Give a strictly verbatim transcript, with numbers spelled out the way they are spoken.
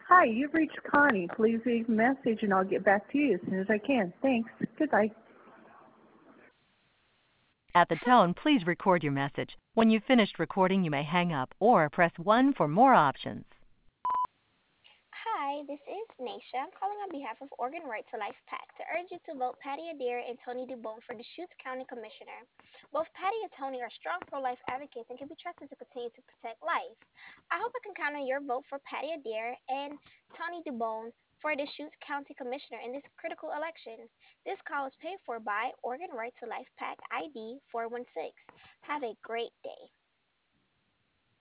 Hi, you've reached Connie. Please leave a message and I'll get back to you as soon as I can. Thanks. Goodbye. At the tone, please record your message. When you've finished recording, you may hang up or press one for more options. Hi, this is Naisha. I'm calling on behalf of Oregon Right to Life PAC to urge you to vote Patty Adair and Tony DuBone for Deschutes County Commissioner. Both Patty and Tony are strong pro-life advocates and can be trusted to continue to protect life. I hope I can count on your vote for Patty Adair and Tony DuBone for Deschutes County Commissioner in this critical election. This call is paid for by Oregon Right to Life PAC I D four one six. Have a great day.